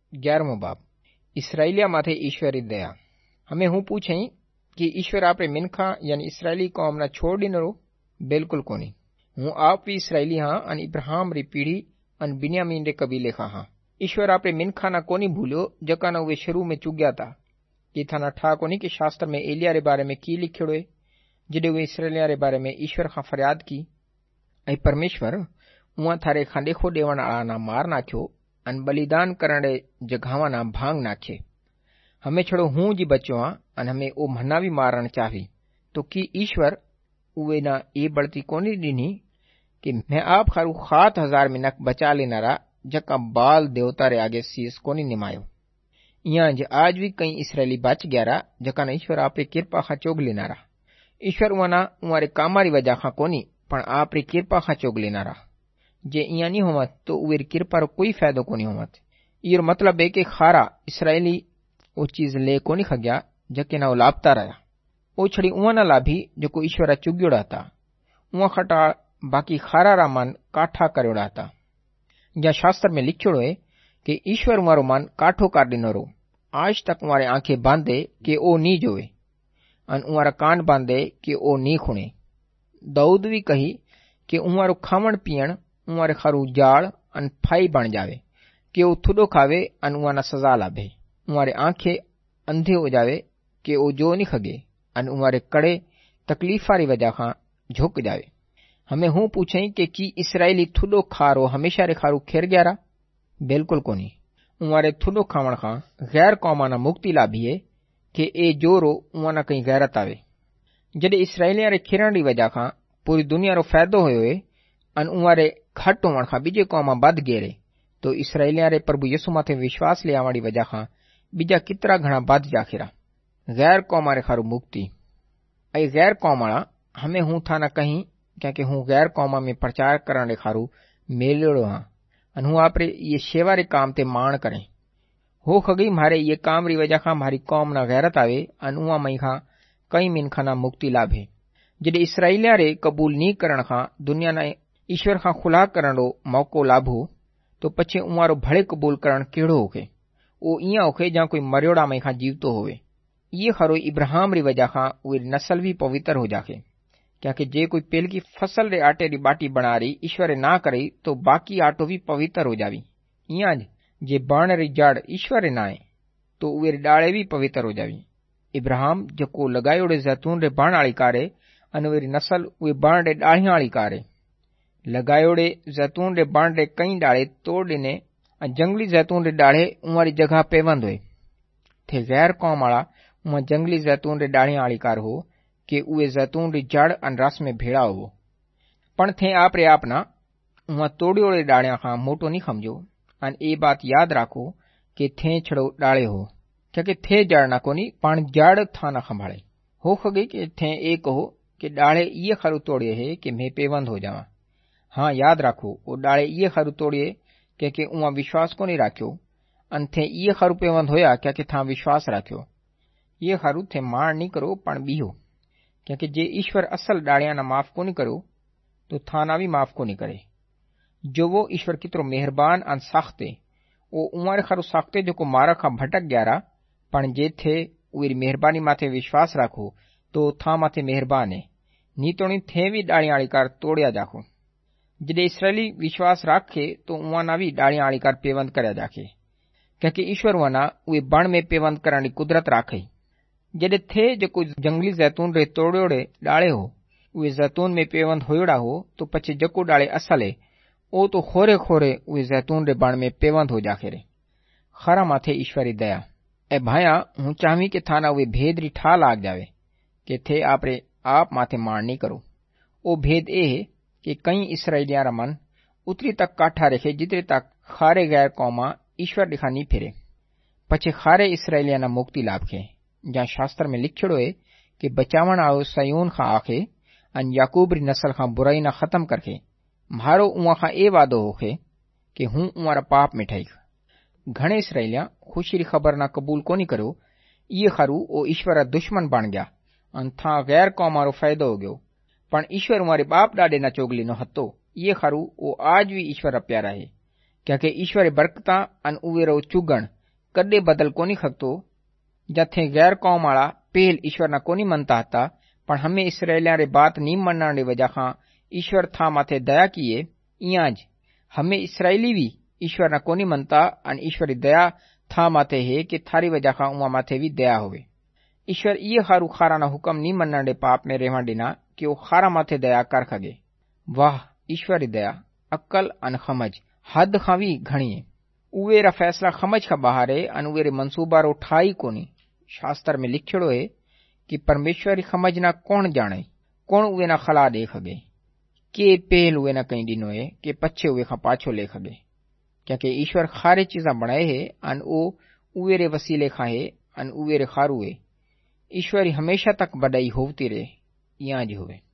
11मो बाब इसराइलिया माथे ईश्वरी दया। हमें हूँ पूछई कि ईश्वर आपरे मिनखा यानी इसराइली कौम ना छोड़ दिनरो? बिल्कुल कोनी। हूँ आप भी इसराइली हाँ अन इब्राहिम री पीढ़ी अन बिन्यामीन रे कबीले खा हाँ। ईश्वर आपरे मिनखा ना कोनी भूलो जका ना वे शुरू में चुग्या था कि थाना ठा कोनी कि शास्त्र में एलिया रे बारे में की लिखियो है जडे वे इसराइलिया रे बारे में ईश्वर खां फरियाद की ऐं परमेश्वर उहाँ थारे खां ॾेखो ॾेवण आला ना मार नाख्यो अन बलिदान करण रे जगहावा ना भांग नाखे। हमें छड़ो हूं जी बच्चो हाँ अन हमें ओ मन्ना भी मारण चाही तो की ईश्वर उवे ना ये बढ़ती कोनी ॾिनी कि मैं आप खारू 7,000 मिनक बचा लेनारा जका बाल देवता रे आगे शीस कोनी निमायो। इयां ज आज भी कई इसराइली बच ग्यारा जका ना ईश्वर आपरी कृपा खां चोग लेनारा। ईश्वर उना उहारे कामारी वजह खां कोनी पण आपरी कृपा खां चोग लेनारा। जे इयां नहीं होवत तो उवेरी कृपा रो कोई फायदो कोनी होवत। इयो मतलब है कि खारा इसराइली वो चीज ले कोनी खग्या जके ना लाभता रहा। ओ छड़ी उहा ना लाभी जो ईश्वर चुग्योड़ा था। उहा खटा बाकी खारा रा मन काठा करोड़ा था। या शास्त्र में लिखियोड़ो है कि ईश्वर उहारो मन काठो कर दिनोरो। आज तक उहारे आंखें बांधे कि ओ नी जोवे अन उहारा कान बांधे कि ओ नी खुणे। दाऊद भी कही कि उहारो खावण पीवण उहारे खारू जाड़ अन फाई बन जावे कि ओ थुडो खावे अन उहाना सजा लाभे। उहारे आंखें अंधे हो जावे कि ओ जो नहीं खगे अन उहारे कड़े तकलीफा री वजह खां झुक जावे। हमें हूँ पूछई कि की इसराइली थुडो खारो हमेशा रे खारू खेर ग्यारा? बिल्कुल कोनी। उहारे थुडो खावण खां गैर कौमा ना मुक्ति लाभी है कि ए जोरो उहाना कहीं गैरत आवे। जडे इसराइलिया रे खिरण री वजह खां पूरी दुनिया रो फायदो होयो है अन उहारे घट होवण खां बीजे कौमा बद गेरे तो इसराइलिया रे प्रभु यीशु माथे विश्वास ले आवण री वजह खां बीजा कितरा घणा बद जाखिरा। गैर कौमा रे खारू मुक्ति ऐ गैर कौमाड़ा हमें हूँ था ना कहीं क्योंकि हूँ गैर कौमा में प्रचार करण रे खारू मेलेड़ो हाँ अन हूँ आपरे ये सेवा रे काम ते माण करें। हो खगी मारे ये काम री वजह खां मारी कौम ना गैरत आवे अन उहा मई खां कई मिनखा ना मुक्ति लाभे। जडे इसराइलिया रे कबूल नी करण खां दुनिया ना ईश्वर खां खुला करण रो मौको लाभो तो पछे उहारो भले कबूल करण केड़ो होके? ओ इयां होके जां कोई मरियोड़ा मई खां जीवतो होवे। ये खरो इब्राहिम री वजह खां उहे नस्ल भी पवित्र हो जाके क्योंकि जे कोई पेल की फसल रे आटे री बाटी बना रही ईश्वर ना करे तो बाकी आटो भी पवित्र हो जावी। इयां जे बण री जड़ ईश्वर ना है तो उहे डाले भी पवित्र हो जावी। इब्राहिम जको लगायोड़े जैतून रे बण आली कारे अन उहे नस्ल उहे बण रे डालियां आली कारे। लगायोड़े जैतून रे बण रे कई डाले तोड़ दिने अन जंगली जैतून रे डाले उहारी जगह पेवंद हुए थे। गैर कौम आला उहा जंगली जैतून रे डालियां आली कार हो कि उहे जैतून री जड़ अन रस में भेड़ा हो पण थे आपरे आपना उहा तोड़ियोड़े डालियां खां मोटो नहीं समझो अन ए बात याद राखो कि थे छड़ो डाले हो क्योंकि थे जड़ ना कोनी पण जड़ था ना संभाळे। हो खगे कि थे ए कहो कि डाले ये खरू तोड़िए है कि मैं पेवंद हो जावा। हाँ याद राखो वो डाले ये खरू तोड़िए क्योंकि उहा विश्वास को नहीं राख्यो अन थे ये खरू पेवंद होया क्योंकि था विश्वास राख्यो। ये खरू थे मार नहीं करो पण बीहो क्योंकि जे ईश्वर असल डालियां ना माफ को नहीं करो तो थाना भी माफ को नहीं करे। जो वो ईश्वर कितरो मेहरबान अन सख्ते वो उमारे खरू सख्ते जो को मारा खा भटक ग्यारा पण जे थे उरी मेहरबानी माथे विश्वास राखो तो था माथे मेहरबान है नी तो नहीं थे भी डालियां आलीकार तोड़िया जाखो। जडे इसराइली विश्वास राखे तो उना भी डालियां आलीकार पेवंद करया जाखे क्योंकि ईश्वर वना उहे बण में पेवंद करने की कुदरत राखे। जडे थे जो जंगली जैतून रे तोड़ियोड़े डाले हो उहे जैतून में पेवंद होयोड़ा हो तो पछे जको डाले असल है ओ तो खोरे खोरे उहे जैतून रे बण में पेवंद हो जाखे रे। खरा माथे ईश्वरी दया ए भाया हूँ चाहवी के थाना उहे भेद री ठा लाग जावे कि थे आपरे आप माथे मार नहीं करो। ओ भेद ए है कि कई इसराइलिया रा मन उतरी तक काठा रखे जितरे तक खारे गैर कौमा ईश्वर दिखा नहीं फिरे पछे खारे इसराइलिया ना मुक्ति लाभ खे। जहाँ शास्त्र में लिखियोड़ो है कि बचावण आओ सयून खां आखे अन याकूब री नस्ल खां बुराई ना खत्म करके म्हारो उहा खां ए वादो होखे कि हूँ उहारा पाप मिठाई। घणे इसराइलिया खुशी री खबर ना कबूल कोनी करो ये खरू ओ ईश्वर दुश्मन बन गया अन था गैर कौमारो फायदो हो गयो पण ईश्वर उमारे बाप डाडे ना चोगली नो हतो। ये खरू ओ आज भी ईश्वर प्यारा है क्योंकि ईश्वर बरकता अन उवे रो चुगण कदे बदल कोनी खगतो। जथे गैर कौम वाला पहल ईश्वर न कोनी मनता हता, पण हमें इसराइलियां रे बात नी मनण री वजह खां ईश्वर था माथे दया किए, इयांज हमें इसराइली भी ईश्वर न कोनी मनता अन ईश्वर री दया था माथे है कि थारी वजह खां उमा माथे भी दया होवे। ईश्वर ये हारू खारा ना हुकम नी मनण रे पाप में रहण डिना कि वो खारा माथे दया कर खगे। वाह, ईश्वर री दया, अक्ल अन समझ हद खां भी घणी है। उवे रा फैसला समझ खां बाहर है अन उवे रे मंसूबा रो ठाई कोनी। शास्त्र में लिखिड़ो है कि परमेश्वर री समझ ना कौन जाने, कौन उवे ना खला दे खगे, के पहल उवे ना कहीं डिनो है कि पछे उवे खां पाछो ले खगे। क्योंकि ईश्वर खारे चीजा बनाए है अन ओ उवे रे वसीले खां है अन उवे रे खारू है। ईश्वर हमेशा तक बड़ाई होती रहे, इयां ज होवे।